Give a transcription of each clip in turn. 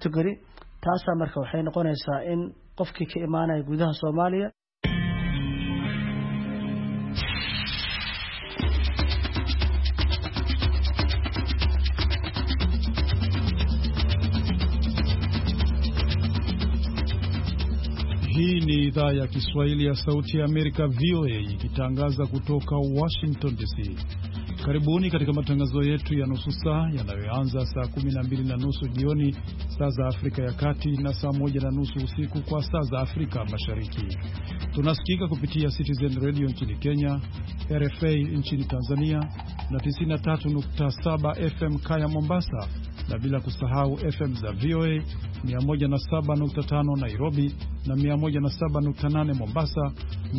category taasa marka waxay noqonaysaa in qofkii ka imaanaya gudaha Soomaaliya Hii ni idhaa ya Kiswahili ya Sauti ya Amerika VOA ikitangaza kutoka Washington DC. Karibuni katika matangazo yetu ya nusu saa yanayoanza saa 12:30 jioni saa za Afrika ya Kati na saa 1:30 usiku kwa saa za Afrika Mashariki. Tunasikika kupitia Citizen Radio nchini Kenya, RFA nchini Tanzania na 93.7 FM Kaya Mombasa, na bila kusahau FM za VOA 107.5 Nairobi na 107.8 Mombasa,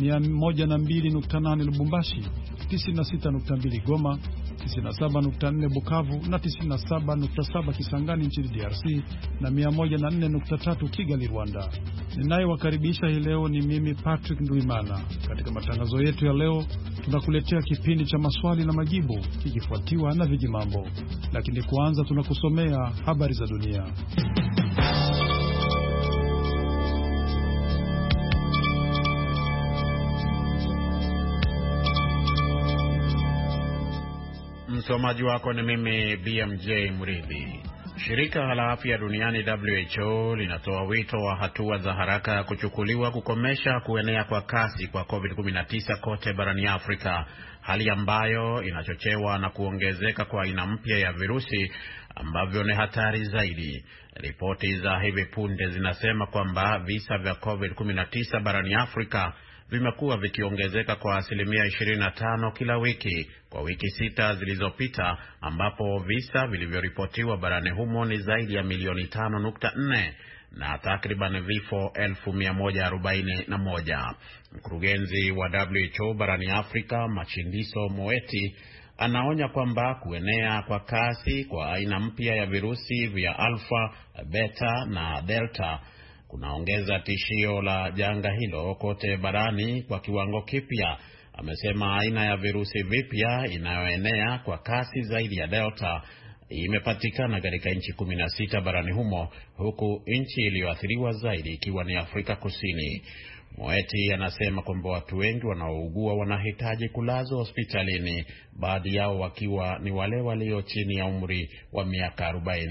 102.8 Lubumbashi, 96.2 Goma, 97.4 Bukavu na 97.7 Kisangani nchini DRC na 104.3 Kigali, Rwanda. Ninayewakaribisha hii leo ni mimi Patrick Ndwimana. Katika matangazo yetu ya leo tunakuletea kipindi cha maswali na majibu kikifuatiwa na vijimambo. Lakini kwanza tunakusomea habari za dunia. Msomaji wako ni mimi BMJ Mridhi. Shirika la Afya Duniani WHO linatoa wito wa hatua za haraka kuchukuliwa kukomesha kuenea kwa kasi kwa COVID-19 kote barani Afrika, hali ambayo inachochewa na kuongezeka kwa aina mpya ya virusi ambavyo ni hatari zaidi. Ripoti za hivi punde zinasema kwamba visa vya COVID-19 barani Afrika vimekuwa vikiongezeka kwa 25% kila wiki kwa wiki 6 zilizopita, ambapo visa vilivyoripotiwa barani humo ni zaidi ya milioni 5.4 na takriban vifo 1141. Mkurugenzi wa WHO barani Afrika, Matshidiso Moeti, anaonya kwamba kuenea kwa kasi kwa aina mpya ya virusi vya Alpha, Beta na Delta kunaongeza tishio la janga hilo kote barani kwa kiwango kipya. Amesema aina ya virusi vipya inayoenea kwa kasi zaidi ya Delta imepatikana katika nchi 16 barani humo, huku nchi iliyoathiriwa zaidi ikiwa ni Afrika Kusini. Moeti anasema kwamba watu wengi wanaougua wanahitaji kulazwa hospitalini, baadhi yao wakiwa ni wale walio chini ya umri wa miaka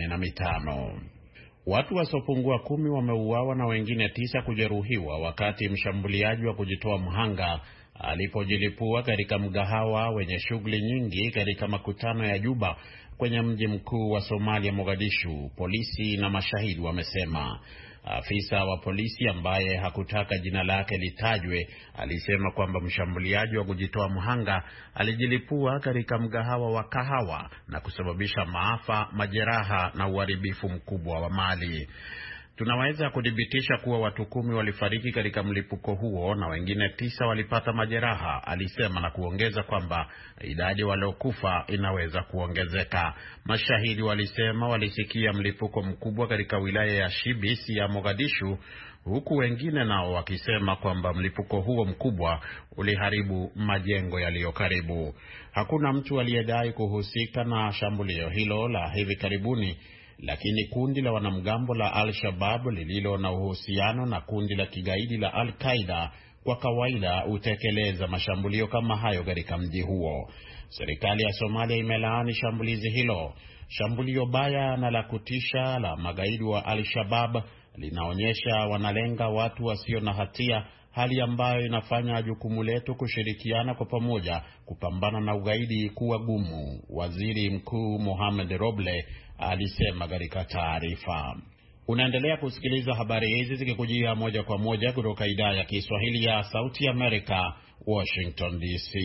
45. Watu wasiopungua 10 wameuawa na wengine 9 kujeruhiwa wakati mshambuliaji wa kujitoa mhanga alipojilipua katika mgahawa wenye shughuli nyingi katika makutano ya Juba kwenye mji mkuu wa Somalia, Mogadishu, polisi na mashahidi wamesema. Afisa wa polisi ambaye hakutaka jina lake litajwe alisema kwamba mshambuliaji wa kujitoa mhanga alijilipua katika mgahawa wa kahawa na kusababisha maafa, majeraha na uharibifu mkubwa wa mali. Tunaweza kudhibitisha kuwa watu 10 walifariki katika mlipuko huo na wengine 9 walipata majeraha, alisema, na kuongeza kwamba idadi waliokufa inaweza kuongezeka. Mashahidi walisema walisikia mlipuko mkubwa katika wilaya ya Shibis ya Mogadishu, huku wengine nao wakisema kwamba mlipuko huo mkubwa uliharibu majengo yaliyo karibu. Hakuna mtu aliyedai kuhusika na shambulio hilo la hivi karibuni, lakini kundi la wanamgambo la Al-Shabaab lililo na uhusiano na kundi la kigaidi la Al-Qaeda kwa kawaida hutekeleza mashambulio kama hayo katika mji huo. Serikali ya Somalia imelaani shambulizi hilo. Shambulio baya na la kutisha la magaidi wa Al-Shabaab linaonyesha wanalenga watu wasio na hatia, hali ambayo inafanya jukumu letu kushirikiana kwa pamoja kupambana na ugaidi kuwa gumu, Waziri Mkuu Mohamed Roble alisema katika taarifa. Unaendelea kusikiliza habari hizi zikikujia moja kwa moja kutoka idhaa ya Kiswahili ya Sauti ya Amerika, Washington DC.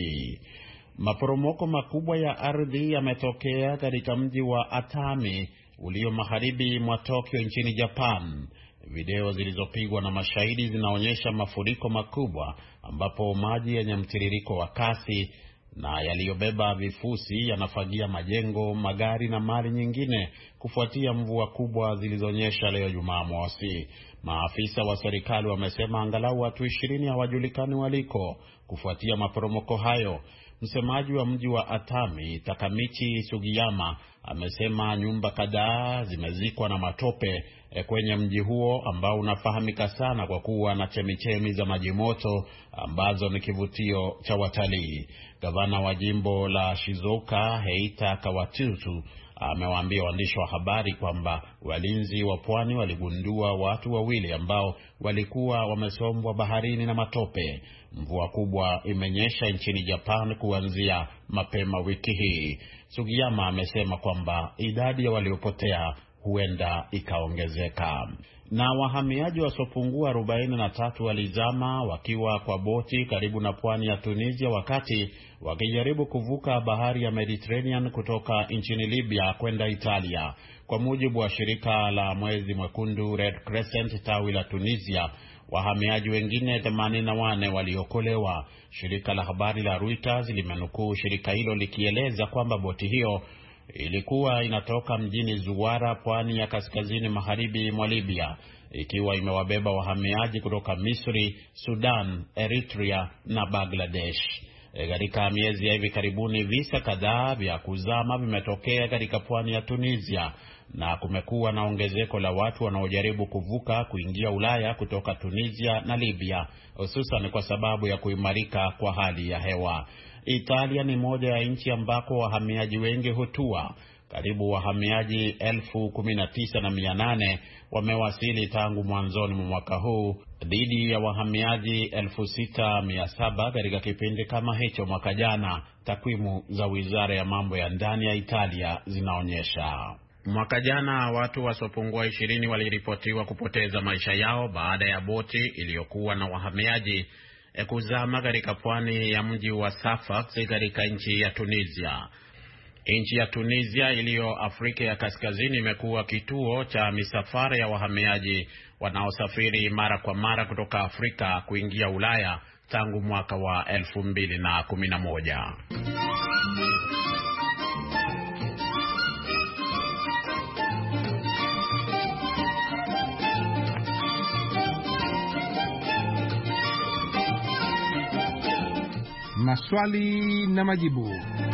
Maporomoko makubwa ya ardhi yametokea katika mji wa Atami ulio magharibi mwa Tokyo nchini Japan. Video zilizopigwa na mashahidi zinaonyesha mafuriko makubwa ambapo maji yenye mtiririko wa kasi na yaliyobeba vifusi yanafagia majengo, magari na mali nyingine kufuatia mvua kubwa zilizonyesha leo Jumamosi. Maafisa wa serikali wamesema angalau watu 20 hawajulikani waliko kufuatia maporomoko hayo. Msemaji wa mji wa Atami, Takamichi Sugiyama, amesema nyumba kadhaa zimezikwa na matope kwenye mji huo ambao unafahamika sana kwa kuwa na chemichemi za maji moto ambazo ni kivutio cha watalii. Gavana wa jimbo la Shizuoka, Heita Kawatutu, amewaambia waandishi wa habari kwamba walinzi wa pwani waligundua watu wawili ambao walikuwa wamesombwa baharini na matope. Mvua kubwa imenyesha nchini Japan kuanzia mapema wiki hii. Sugiyama amesema kwamba idadi ya waliopotea huenda ikaongezeka. Na wahamiaji wasiopungua 43 walizama wakiwa kwa boti karibu na pwani ya Tunisia wakati wakijaribu kuvuka bahari ya Mediterranean kutoka nchini Libya kwenda Italia. Kwa mujibu wa shirika la Mwezi Mwekundu Red Crescent tawi la Tunisia, wahamiaji wengine 84 waliokolewa. Shirika la habari la Reuters limenukuu shirika hilo likieleza kwamba boti hiyo ilikuwa inatoka mjini Zuwara, pwani ya kaskazini magharibi mwa Libya, ikiwa imewabeba wahamiaji kutoka Misri, Sudan, Eritrea na Bangladesh. Katika miezi ya hivi karibuni visa kadhaa vya kuzama vimetokea katika pwani ya Tunisia, na kumekuwa na ongezeko la watu wanaojaribu kuvuka kuingia Ulaya kutoka Tunisia na Libya, hususan kwa sababu ya kuimarika kwa hali ya hewa. Italia ni moja ya nchi ambako wahamiaji wengi hutua. Karibu wahamiaji 19,800 wamewasili tangu mwanzoni mwa mwaka huu, dhidi ya wahamiaji 6,700 katika kipindi kama hicho mwaka jana, takwimu za Wizara ya Mambo ya Ndani ya Italia zinaonyesha. Mwaka jana watu wasiopungua 20 waliripotiwa kupoteza maisha yao baada ya boti iliyokuwa na wahamiaji kuzama katika pwani ya mji wa Sfax katika nchi ya Tunisia. Nchi ya Tunisia iliyo Afrika ya Kaskazini imekuwa kituo cha misafara ya wahamiaji wanaosafiri mara kwa mara kutoka Afrika kuingia Ulaya tangu mwaka wa 2011. Maswali na majibu.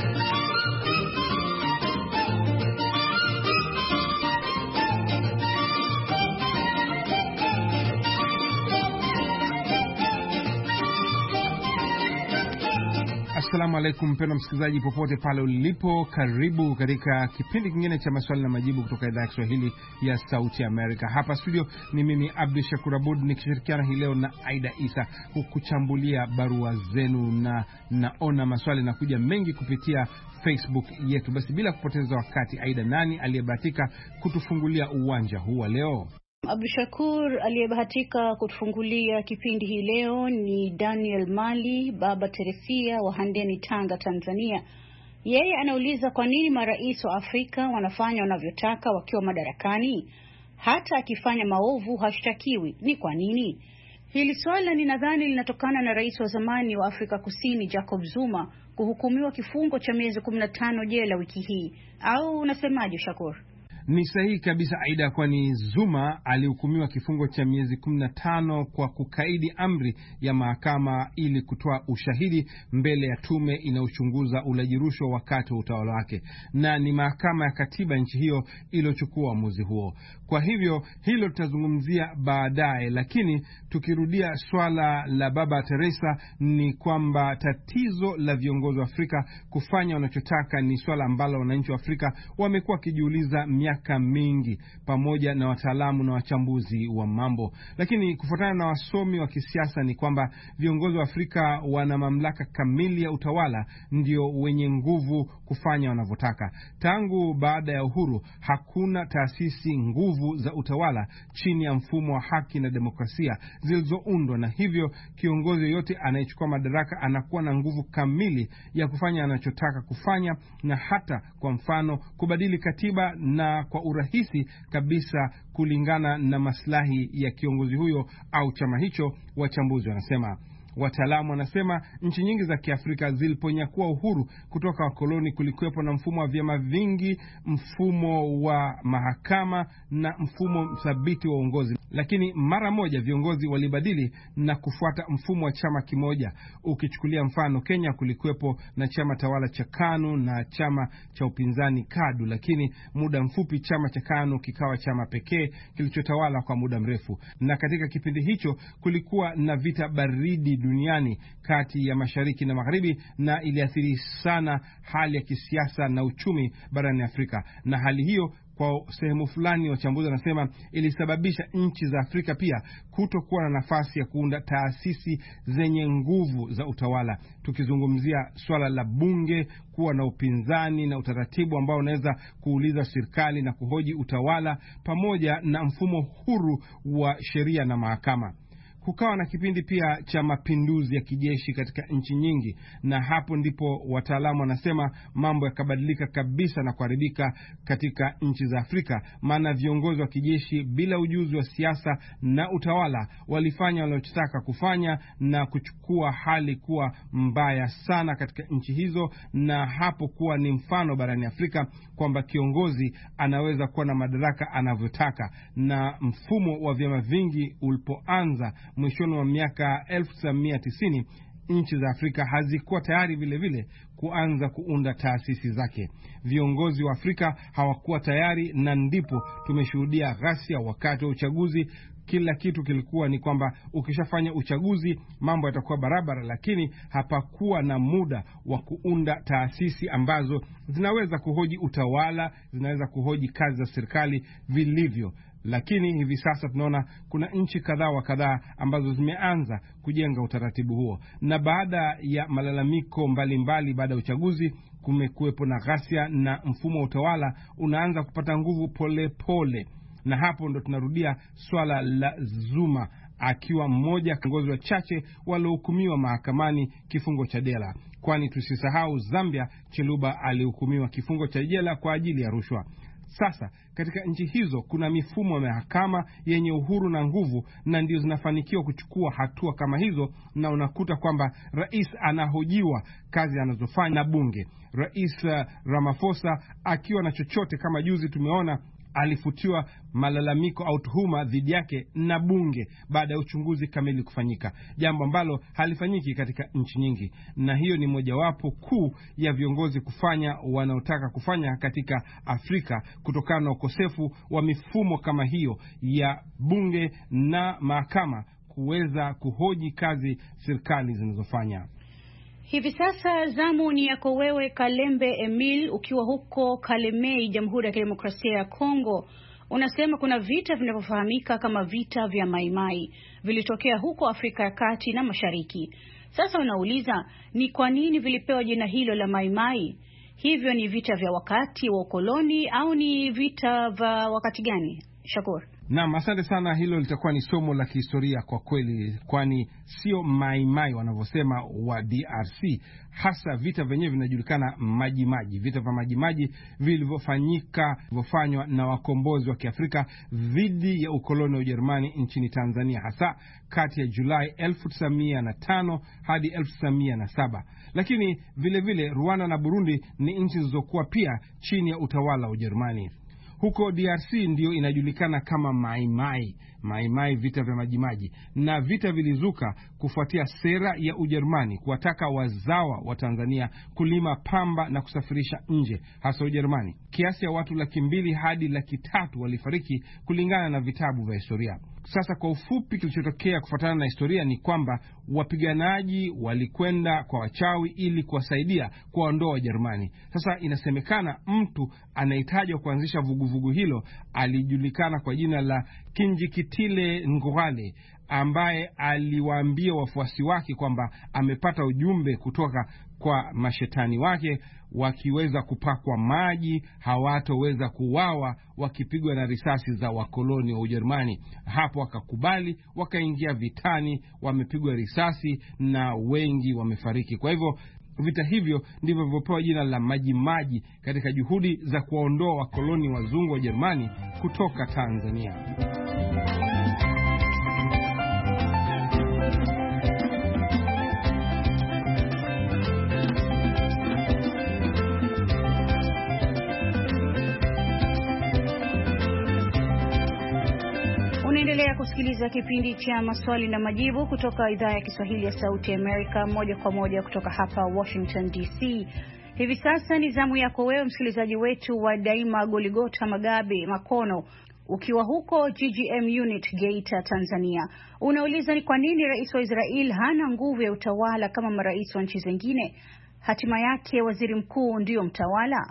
Assalamu alaikum mpendwa msikilizaji popote pale ulipo, karibu katika kipindi kingine cha maswali na majibu kutoka idhaa ya Kiswahili ya Sauti Amerika. Hapa studio ni mimi Abdul Shakur Abud nikishirikiana hii leo na Aida Isa kukuchambulia barua zenu, na naona maswali na kuja mengi kupitia Facebook yetu. Basi bila kupoteza wakati, Aida, nani aliyebahatika kutufungulia uwanja huu leo? Abdushakur, aliyebahatika kutufungulia kipindi hii leo ni Daniel Mali, baba Teresia wa Handeni, Tanga, Tanzania. Yeye anauliza kwa nini marais wa Afrika wanafanya wanavyotaka wakiwa madarakani, hata akifanya maovu hashtakiwi. Ni kwa nini? Hili swala ninadhani linatokana na rais wa zamani wa Afrika Kusini Jacob Zuma kuhukumiwa kifungo cha miezi 15 jela wiki hii. Au unasemaje Shakur? Ni sahihi kabisa Aida, kwani Zuma alihukumiwa kifungo cha miezi 15 kwa kukaidi amri ya mahakama ili kutoa ushahidi mbele ya tume inayochunguza ulaji rushwa wakati wa utawala wake, na ni mahakama ya katiba nchi hiyo iliyochukua uamuzi huo. Kwa hivyo hilo tutazungumzia baadaye, lakini tukirudia swala la baba Teresa, ni kwamba tatizo la viongozi wa Afrika kufanya wanachotaka ni swala ambalo wananchi wa Afrika wamekuwa wakijiuliza miaka mingi, pamoja na wataalamu na wachambuzi wa mambo. Lakini kufuatana na wasomi wa kisiasa ni kwamba viongozi wa Afrika wana mamlaka kamili ya utawala, ndio wenye nguvu kufanya wanavyotaka. Tangu baada ya uhuru hakuna taasisi nguvu za utawala chini ya mfumo wa haki na demokrasia zilizoundwa, na hivyo kiongozi yote anayechukua madaraka anakuwa na nguvu kamili ya kufanya anachotaka kufanya, na hata kwa mfano kubadili katiba na kwa urahisi kabisa kulingana na maslahi ya kiongozi huyo au chama hicho. Wachambuzi wanasema Wataalamu wanasema nchi nyingi za Kiafrika ziliponyakua uhuru kutoka wakoloni kulikuwepo na mfumo wa vyama vingi, mfumo wa mahakama na mfumo thabiti wa uongozi. Lakini mara moja viongozi walibadili na kufuata mfumo wa chama kimoja. Ukichukulia mfano Kenya, kulikuwepo na chama tawala cha KANU na chama cha upinzani KADU, lakini muda mfupi chama cha KANU kikawa chama pekee kilichotawala kwa muda mrefu. Na katika kipindi hicho kulikuwa na vita baridi duniani kati ya mashariki na magharibi, na iliathiri sana hali ya kisiasa na uchumi barani Afrika. Na hali hiyo kwa sehemu fulani wachambuzi wanasema ilisababisha nchi za Afrika pia kutokuwa na nafasi ya kuunda taasisi zenye nguvu za utawala. Tukizungumzia swala la bunge kuwa na upinzani na utaratibu ambao unaweza kuuliza serikali na kuhoji utawala, pamoja na mfumo huru wa sheria na mahakama. Kukawa na kipindi pia cha mapinduzi ya kijeshi katika nchi nyingi, na hapo ndipo wataalamu wanasema mambo yakabadilika kabisa na kuharibika katika nchi za Afrika. Maana viongozi wa kijeshi bila ujuzi wa siasa na utawala walifanya waliyotaka kufanya na kuchukua hali kuwa mbaya sana katika nchi hizo. Na hapo kuwa ni mfano barani Afrika kwamba kiongozi anaweza kuwa na madaraka anavyotaka. Na mfumo wa vyama vingi ulipoanza mwishoni wa miaka 1990, nchi za Afrika hazikuwa tayari vile vile kuanza kuunda taasisi zake. Viongozi wa Afrika hawakuwa tayari, na ndipo tumeshuhudia ghasia wakati wa uchaguzi. Kila kitu kilikuwa ni kwamba ukishafanya uchaguzi mambo yatakuwa barabara, lakini hapakuwa na muda wa kuunda taasisi ambazo zinaweza kuhoji utawala, zinaweza kuhoji kazi za serikali vilivyo. Lakini hivi sasa tunaona kuna nchi kadhaa wa kadhaa ambazo zimeanza kujenga utaratibu huo. Na baada ya malalamiko mbalimbali baada ya uchaguzi, kumekuwepo na ghasia na mfumo wa utawala unaanza kupata nguvu pole pole. Na hapo ndo tunarudia swala la Zuma akiwa mmoja kiongozi wachache waliohukumiwa mahakamani kifungo cha jela. Kwani tusisahau Zambia, Chiluba alihukumiwa kifungo cha jela kwa ajili ya rushwa. Sasa katika nchi hizo kuna mifumo ya mahakama yenye uhuru na nguvu, na ndio zinafanikiwa kuchukua hatua kama hizo. Na unakuta kwamba rais anahojiwa kazi anazofanya na bunge. Rais Ramaphosa akiwa na chochote, kama juzi tumeona alifutiwa malalamiko au tuhuma dhidi yake na bunge baada ya uchunguzi kamili kufanyika, jambo ambalo halifanyiki katika nchi nyingi. Na hiyo ni mojawapo kuu ya viongozi kufanya wanaotaka kufanya katika Afrika, kutokana na ukosefu wa mifumo kama hiyo ya bunge na mahakama kuweza kuhoji kazi serikali zinazofanya. Hivi sasa zamu ni yako wewe Kalembe Emil, ukiwa huko Kalemei, Jamhuri ya Kidemokrasia ya Kongo. Unasema kuna vita vinavyofahamika kama vita vya Maimai vilitokea huko Afrika ya Kati na Mashariki. Sasa unauliza ni kwa nini vilipewa jina hilo la Maimai? Hivyo ni vita vya wakati wa ukoloni au ni vita vya wakati gani? Shakur. Naam, asante sana. Hilo litakuwa ni somo la kihistoria kwa kweli, kwani sio Maimai wanavyosema wa DRC. Hasa vita vyenyewe vinajulikana Majimaji. Vita vya Majimaji vilivyofanywa na wakombozi wa Kiafrika dhidi ya ukoloni wa Ujerumani nchini Tanzania, hasa kati ya Julai 1905 hadi 1907. Lakini vile vile Rwanda na Burundi ni nchi zilizokuwa pia chini ya utawala wa Ujerumani. Huko DRC ndio inajulikana kama Maimai. Maimai, vita vya Majimaji. Na vita vilizuka kufuatia sera ya Ujerumani kuwataka wazawa wa Tanzania kulima pamba na kusafirisha nje, hasa Ujerumani. Kiasi ya watu 200,000 hadi 300,000 walifariki kulingana na vitabu vya historia. Sasa kwa ufupi, kilichotokea kufuatana na historia ni kwamba wapiganaji walikwenda kwa wachawi ili kuwasaidia kuondoa Wajerumani. Sasa inasemekana mtu anayetajwa kuanzisha vuguvugu hilo alijulikana kwa jina la Kinjekitile Ngwale, ambaye aliwaambia wafuasi wake kwamba amepata ujumbe kutoka kwa mashetani wake, wakiweza kupakwa maji hawatoweza kuuawa wakipigwa na risasi za wakoloni wa Ujerumani. Hapo wakakubali, wakaingia vitani, wamepigwa risasi na wengi wamefariki. Kwa hivyo vita hivyo ndivyo vilivyopewa jina la Majimaji katika juhudi za kuwaondoa wakoloni wazungu wa Ujerumani kutoka Tanzania. Unaendelea kusikiliza kipindi cha maswali na majibu kutoka idhaa ya Kiswahili ya Sauti ya Amerika, moja kwa moja kutoka hapa Washington DC. Hivi sasa ni zamu yako wewe msikilizaji wetu wa daima Goligota Magabe Makono, ukiwa huko GGM Unit Geita, Tanzania. Unauliza ni kwa nini rais wa Israel hana nguvu ya utawala kama marais wa nchi zingine? Hatima yake waziri mkuu ndio mtawala?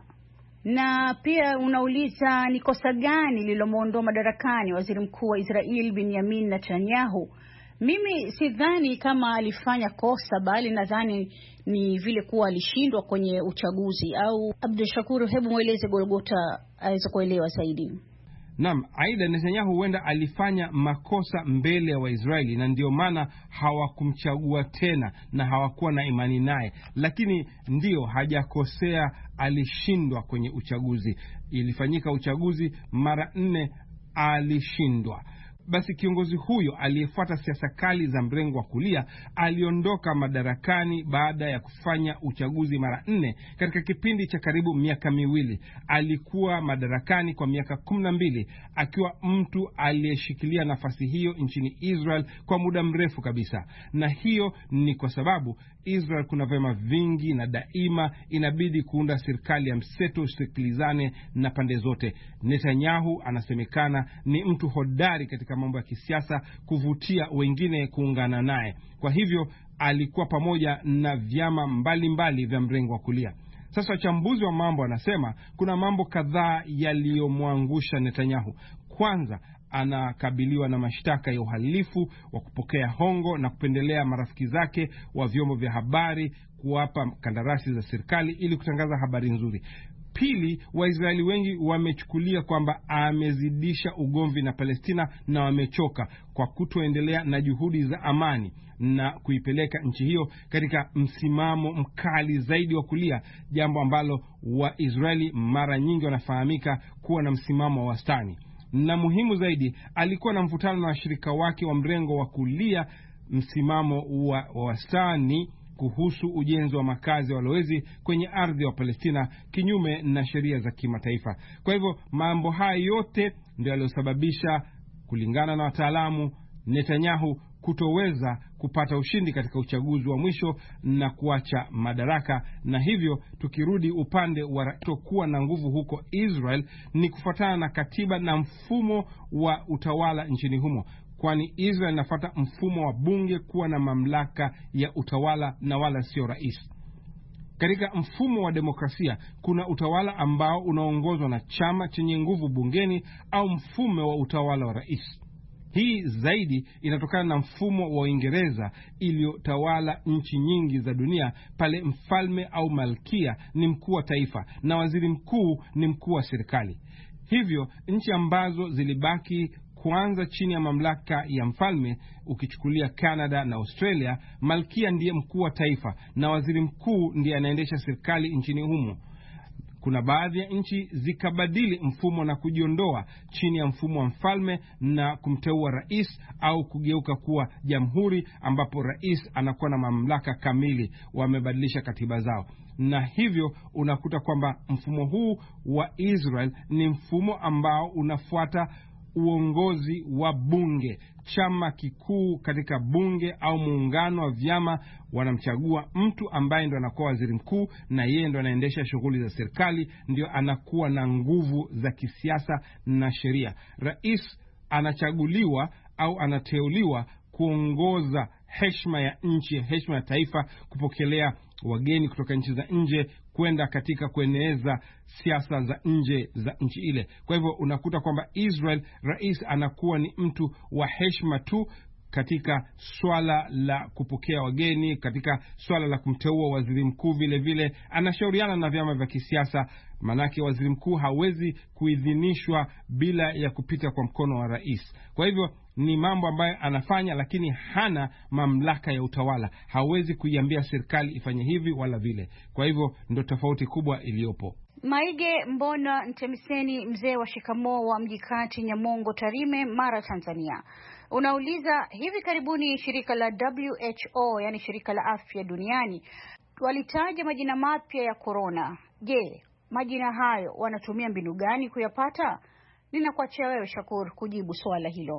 Na pia unauliza ni kosa gani lililomuondoa madarakani waziri mkuu wa Israel Benjamin Netanyahu? Mimi sidhani kama alifanya kosa, bali nadhani ni vile kuwa alishindwa kwenye uchaguzi. Au Abdul Shakur, hebu mweleze Golgota aweze kuelewa zaidi. Naam, Aida, Netanyahu huenda alifanya makosa mbele ya Waisraeli na ndio maana hawakumchagua tena na hawakuwa na imani naye. Lakini ndio hajakosea, alishindwa kwenye uchaguzi. Ilifanyika uchaguzi mara 4, alishindwa. Basi kiongozi huyo aliyefuata siasa kali za mrengo wa kulia aliondoka madarakani baada ya kufanya uchaguzi mara 4 katika kipindi cha karibu miaka 2. Alikuwa madarakani kwa miaka 12 akiwa mtu aliyeshikilia nafasi hiyo nchini Israel kwa muda mrefu kabisa. Na hiyo ni kwa sababu Israel kuna vyama vingi na daima inabidi kuunda serikali ya mseto usikilizane na pande zote. Netanyahu anasemekana ni mtu hodari katika mambo ya kisiasa, kuvutia wengine kuungana naye. Kwa hivyo alikuwa pamoja na vyama mbalimbali vya mrengo wa kulia. Sasa wachambuzi wa mambo wanasema kuna mambo kadhaa yaliyomwangusha Netanyahu. Kwanza, anakabiliwa na mashtaka ya uhalifu wa kupokea hongo na kupendelea marafiki zake wa vyombo vya habari kuwapa kandarasi za serikali ili kutangaza habari nzuri. Pili, Waisraeli wengi wamechukulia kwamba amezidisha ugomvi na Palestina na wamechoka kwa kutoendelea na juhudi za amani na kuipeleka nchi hiyo katika msimamo mkali zaidi wa kulia, jambo ambalo Waisraeli mara nyingi wanafahamika kuwa na msimamo wa wastani. Na muhimu zaidi, alikuwa na mvutano na washirika wake wa mrengo wa kulia, msimamo wa wastani kuhusu ujenzi wa makazi ya walowezi kwenye ardhi ya Palestina kinyume na sheria za kimataifa. Kwa hivyo mambo haya yote ndio yaliyosababisha, kulingana na wataalamu, Netanyahu kutoweza kupata ushindi katika uchaguzi wa mwisho na kuacha madaraka. Na hivyo tukirudi upande wa kuwa na nguvu huko Israel, ni kufuatana na katiba na mfumo wa utawala nchini humo, kwani Israel inafuata mfumo wa bunge kuwa na mamlaka ya utawala na wala sio rais. Katika mfumo wa demokrasia kuna utawala ambao unaongozwa na chama chenye nguvu bungeni au mfumo wa utawala wa rais. Hii zaidi inatokana na mfumo wa Uingereza iliyotawala nchi nyingi za dunia, pale mfalme au malkia ni mkuu wa taifa na waziri mkuu ni mkuu wa serikali. Hivyo nchi ambazo zilibaki kwanza chini ya mamlaka ya mfalme, ukichukulia Canada na Australia, malkia ndiye mkuu wa taifa na waziri mkuu ndiye anaendesha serikali nchini humo. Kuna baadhi ya nchi zikabadili mfumo na kujiondoa chini ya mfumo wa mfalme na kumteua rais au kugeuka kuwa jamhuri ambapo rais anakuwa na mamlaka kamili. Wamebadilisha katiba zao. Na hivyo unakuta kwamba mfumo huu wa Israel ni mfumo ambao unafuata uongozi wa bunge. Chama kikuu katika bunge au muungano wa vyama wanamchagua mtu ambaye ndo anakuwa waziri mkuu, na yeye ndo anaendesha shughuli za serikali, ndio anakuwa na nguvu za kisiasa na sheria. Rais anachaguliwa au anateuliwa kuongoza heshima ya nchi, heshima ya taifa, kupokelea wageni kutoka nchi za nje kwenda katika kueneza siasa za nje za nchi ile. Kwa hivyo unakuta kwamba Israel, rais anakuwa ni mtu wa heshima tu katika swala la kupokea wageni, katika swala la kumteua waziri mkuu vile vile anashauriana na vyama vya kisiasa, manake waziri mkuu hawezi kuidhinishwa bila ya kupita kwa mkono wa rais. Kwa hivyo ni mambo ambayo anafanya, lakini hana mamlaka ya utawala. Hawezi kuiambia serikali ifanye hivi wala vile. Kwa hivyo ndo tofauti kubwa iliyopo. Maige Mbona Ntemiseni, mzee wa shikamoo wa mji kati Nyamongo, Tarime, Mara, Tanzania, unauliza hivi karibuni shirika la WHO, yani shirika la afya duniani, walitaja majina mapya ya corona. Je, majina hayo wanatumia mbinu gani kuyapata? Ninakuachia wewe Shakur kujibu swala hilo.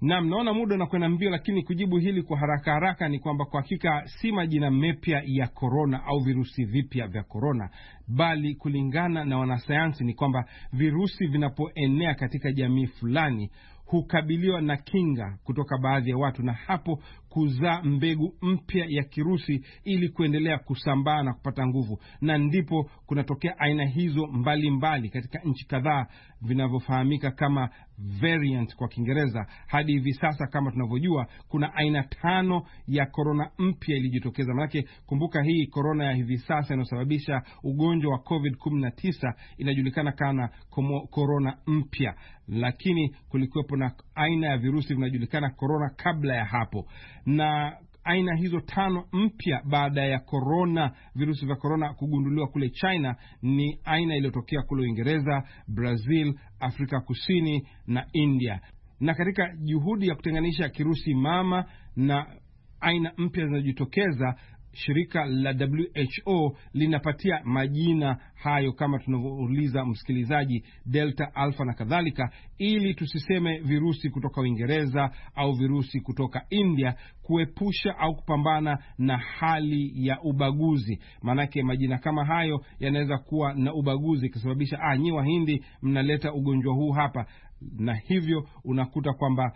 Naam, naona muda unakwenda mbio, lakini kujibu hili kwa haraka ni kwamba kwa hakika si majina mapya ya corona au virusi vipya vya corona, bali kulingana na wanasayansi ni kwamba virusi vinapoenea katika jamii fulani hukabiliwa na kinga kutoka baadhi ya watu, na hapo kuzaa mbegu mpya ya kirusi ili kuendelea kusambaa na kupata nguvu, na ndipo kunatokea aina hizo mbalimbali katika nchi kadhaa vinavyofahamika kama variant kwa Kiingereza. Hadi hivi sasa kama tunavyojua kuna aina 5 ya corona mpya ilijitokeza. Maana kumbuka hii corona ya hivi sasa inasababisha ugonjwa wa COVID-19 inajulikana kama corona mpya, lakini kulikuwepo na aina ya virusi vinajulikana corona kabla ya hapo. Na aina hizo 5 mpya baada ya corona, virusi vya corona kugunduliwa kule China, ni aina iliyotokea kule Uingereza, Brazil, Afrika Kusini na India. Na katika juhudi ya kutenganisha kirusi mama na aina mpya zinazojitokeza, shirika la WHO linapatia majina hayo kama tunavyouliza msikilizaji, Delta, Alpha na kadhalika, ili tusiseme virusi kutoka Uingereza au virusi kutoka India, kuepusha au kupambana na hali ya ubaguzi. Manake majina kama hayo yanaweza kuwa na ubaguzi kusababisha nyi Wahindi mnaleta ugonjwa huu hapa, na hivyo unakuta kwamba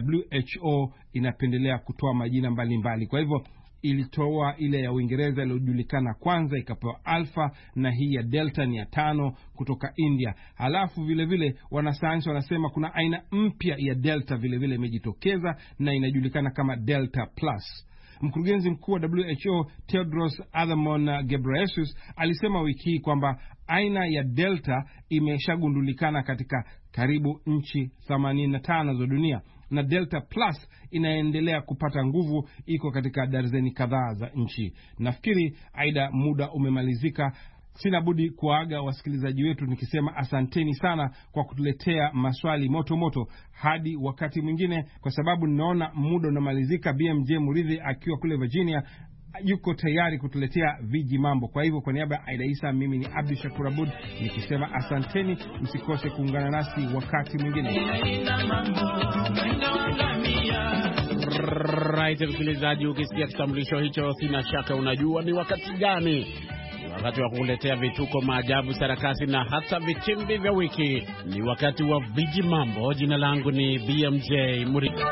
WHO inapendelea kutoa majina mbalimbali. Kwa hivyo ilitoa ile ya Uingereza iliyojulikana kwanza, ikapewa Alpha, na hii ya Delta ni ya 5 kutoka India. Halafu vile vile wanasayansi wanasema kuna aina mpya ya Delta vile vile imejitokeza na inajulikana kama Delta Plus. Mkurugenzi mkuu wa WHO Tedros Adhanom Ghebreyesus alisema wiki hii kwamba aina ya Delta imeshagundulikana katika karibu nchi 85 za dunia, na Delta Plus inaendelea kupata nguvu, iko katika darzeni kadhaa za nchi. Nafikiri Aida, muda umemalizika. Sina budi kuaga wasikilizaji wetu nikisema asanteni sana kwa kutuletea maswali moto moto. Hadi wakati mwingine, kwa sababu ninaona muda unamalizika. BMJ Muridhi akiwa kule Virginia yuko tayari kutuletea viji mambo. Kwa hivyo kwa niaba ya Aida Isa, mimi ni Abdi Shakur Abud nikisema asanteni, msikose kuungana nasi wakati mwingine. Right, msikilizaji, ukisikia kitambulisho hicho sina shaka unajua ni wakati gani. Ni wakati wa kukuletea vituko, maajabu, sarakasi na hata vitimbi vya wiki. Ni wakati wa viji mambo. Jina langu ni BMJ Muridhi.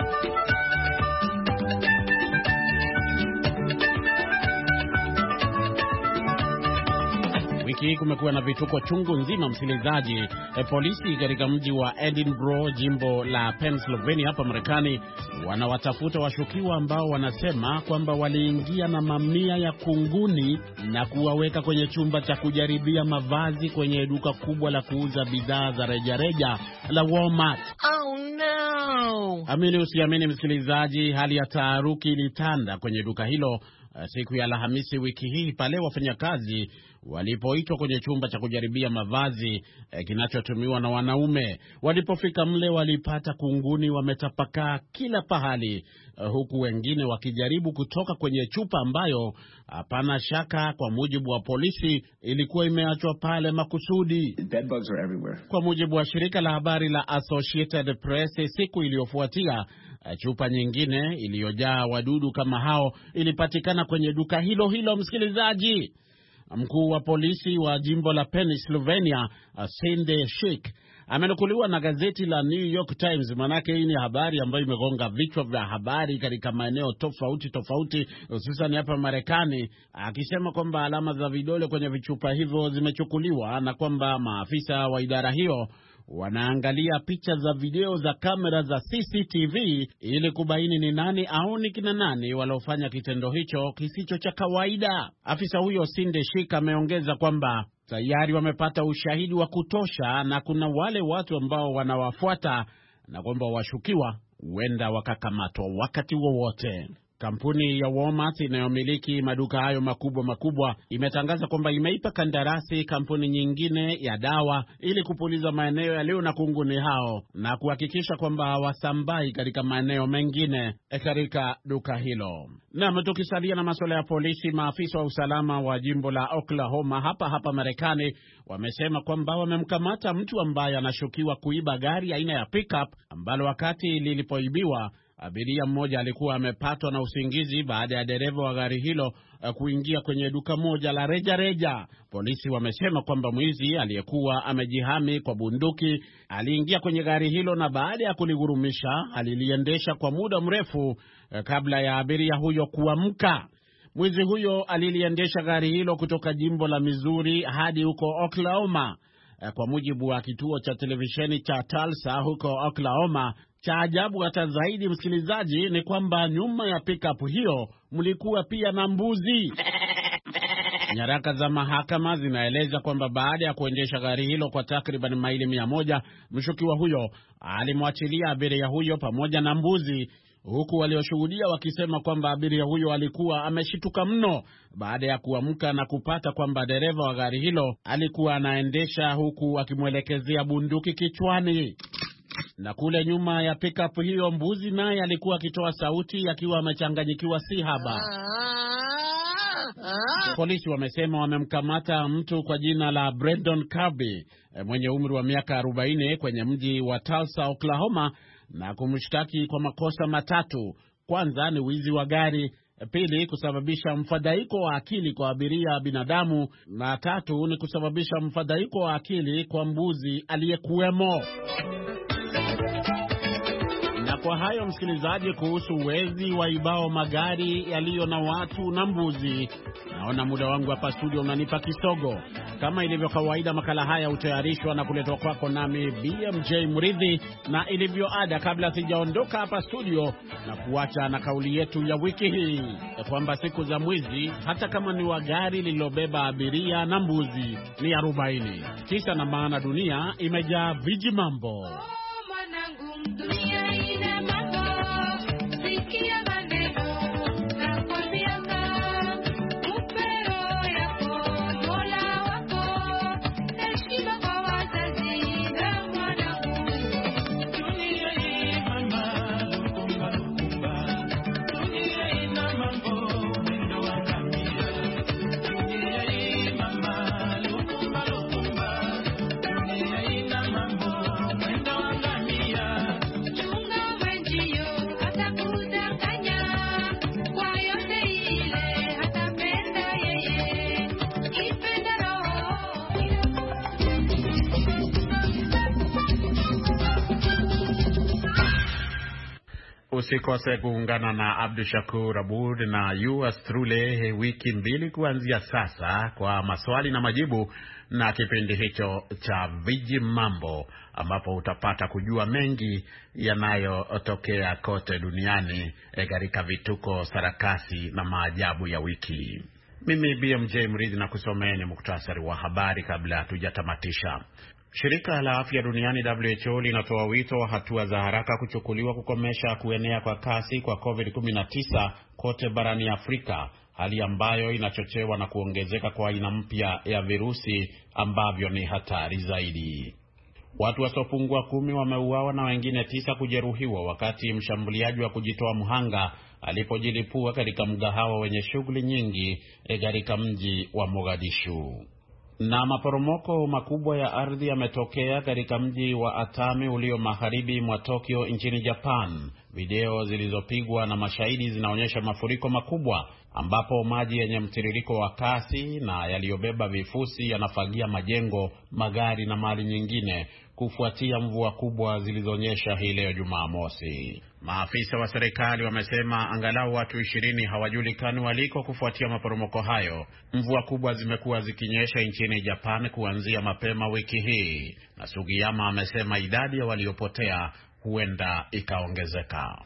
Wiki hii kumekuwa na vituko chungu nzima, msikilizaji. Polisi katika mji wa Edinburgh, jimbo la Pennsylvania hapa Marekani, wanawatafuta washukiwa ambao wanasema kwamba waliingia na mamia ya kunguni na kuwaweka kwenye chumba cha kujaribia mavazi kwenye duka kubwa la kuuza bidhaa za rejareja la Walmart. Oh no! Amini usiamini, msikilizaji, hali ya taharuki ilitanda kwenye duka hilo siku ya Alhamisi wiki hii pale wafanyakazi walipoitwa kwenye chumba cha kujaribia mavazi kinachotumiwa na wanaume. Walipofika mle walipata kunguni wametapakaa kila pahali, huku wengine wakijaribu kutoka kwenye chupa ambayo hapana shaka kwa mujibu wa polisi ilikuwa imeachwa pale makusudi. Bedbugs are everywhere. Kwa mujibu wa shirika la habari la Associated Press, siku iliyofuatia chupa nyingine iliyojaa wadudu kama hao ilipatikana kwenye duka hilo hilo, msikilizaji. Mkuu wa polisi wa jimbo la Pennsylvania, Cindy Schick, amenukuliwa na gazeti la New York Times, manake hii ni habari ambayo imegonga vichwa vya habari katika maeneo tofauti hususan hapa Marekani, akisema kwamba alama za vidole kwenye vichupa hivyo zimechukuliwa na kwamba maafisa wa idara hiyo wanaangalia picha za video za kamera za CCTV ili kubaini ni nani au ni kina nani waliofanya kitendo hicho kisicho cha kawaida. Afisa huyo Cindy Schick ameongeza kwamba tayari wamepata ushahidi wa kutosha na kuna wale watu ambao wanawafuata na kwamba washukiwa huenda wakakamatwa wakati wowote. Kampuni ya Walmart inayomiliki maduka hayo makubwa imetangaza kwamba imeipa kandarasi kampuni nyingine ya dawa ili kupuliza maeneo yaliyo na kunguni hao na kuhakikisha kwamba hawasambai katika maeneo mengine katika duka hilo. Na tukisalia na masuala ya polisi, maafisa wa usalama wa jimbo la Oklahoma hapa Marekani wamesema kwamba wamemkamata mtu ambaye anashukiwa kuiba gari aina ya pickup ambalo wakati lilipoibiwa abiria mmoja alikuwa amepatwa na usingizi baada ya dereva wa gari hilo kuingia kwenye duka moja la reja. Polisi wamesema kwamba mwizi aliyekuwa amejihami kwa bunduki aliingia kwenye gari hilo na baada ya kulighurumisha aliliendesha kwa muda mrefu kabla ya abiria huyo kuamka. Mwizi huyo aliliendesha gari hilo kutoka jimbo la Missouri hadi huko Oklahoma. Kwa mujibu wa kituo cha televisheni cha Tulsa huko Oklahoma. Cha ajabu hata zaidi, msikilizaji, ni kwamba nyuma ya pickup hiyo mlikuwa pia na mbuzi. Nyaraka za mahakama zinaeleza kwamba baada ya kuendesha gari hilo kwa takriban maili 100, mshukiwa huyo alimwachilia abiria huyo pamoja na mbuzi, huku walioshuhudia wakisema kwamba abiria huyo alikuwa ameshituka mno baada ya kuamka na kupata kwamba dereva wa gari hilo alikuwa anaendesha huku akimwelekezea bunduki kichwani. Na kule nyuma ya pickup hiyo mbuzi naye alikuwa akitoa sauti akiwa amechanganyikiwa si haba. Polisi wamesema wamemkamata mtu kwa jina la Brandon Kirby mwenye umri wa miaka 40 kwenye mji wa Tulsa, Oklahoma, na kumshtaki kwa makosa matatu. Kwanza ni wizi wa gari, pili kusababisha mfadhaiko wa akili kwa abiria binadamu, na tatu ni kusababisha mfadhaiko wa akili kwa mbuzi aliyekuwemo. Na kwa hayo msikilizaji, kuhusu wezi waibao magari yaliyo na watu na mbuzi, naona muda wangu hapa studio unanipa kisogo. Kama ilivyo kawaida, makala haya hutayarishwa na kuletwa kwako nami BMJ Mridhi, na ilivyo ada, kabla sijaondoka hapa studio na kuacha na kauli yetu ya wiki hii kwamba siku za mwizi, hata kama ni wa gari lililobeba abiria na mbuzi, ni 40. Kisa na maana, dunia imejaa viji mambo. Usikose kuungana na Abdushakur Abud na yours truly wiki mbili kuanzia sasa kwa maswali na majibu na kipindi hicho cha Viji Mambo, ambapo utapata kujua mengi yanayotokea kote duniani katika vituko, sarakasi na maajabu ya wiki. Mimi BMJ Mridhi na kusomeni muktasari wa habari kabla hatujatamatisha. Shirika la Afya Duniani WHO linatoa wito wa hatua za haraka kuchukuliwa kukomesha kuenea kwa kasi kwa COVID-19 kote barani Afrika, hali ambayo inachochewa na kuongezeka kwa aina mpya ya virusi ambavyo ni hatari zaidi. Watu wasiopungua 10 wameuawa na wengine 9 kujeruhiwa wakati mshambuliaji wa kujitoa mhanga alipojilipua katika mgahawa wenye shughuli nyingi katika mji wa Mogadishu. Na maporomoko makubwa ya ardhi yametokea katika mji wa Atami ulio magharibi mwa Tokyo nchini Japan. Video zilizopigwa na mashahidi zinaonyesha mafuriko makubwa ambapo maji yenye mtiririko wa kasi na yaliyobeba vifusi yanafagia majengo, magari na mali nyingine kufuatia mvua kubwa zilizonyesha hii leo Jumamosi. Maafisa wa serikali wamesema angalau watu 20 hawajulikani waliko kufuatia maporomoko hayo. Mvua kubwa zimekuwa zikinyesha nchini Japan kuanzia mapema wiki hii, na Sugiyama amesema idadi ya waliopotea huenda ikaongezeka.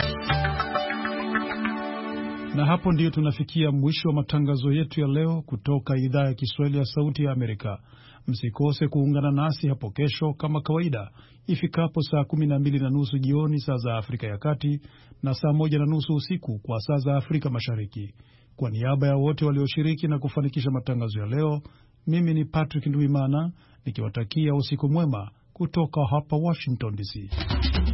Na hapo ndiyo tunafikia mwisho wa matangazo yetu ya leo kutoka idhaa ya Kiswahili ya Sauti ya Amerika. Msikose kuungana nasi hapo kesho kama kawaida ifikapo saa 12:30 jioni saa za Afrika ya Kati na saa 1:30 usiku kwa saa za Afrika Mashariki. Kwa niaba ya wote walioshiriki na kufanikisha matangazo ya leo, mimi ni Patrick Ndwimana nikiwatakia usiku mwema kutoka hapa Washington DC.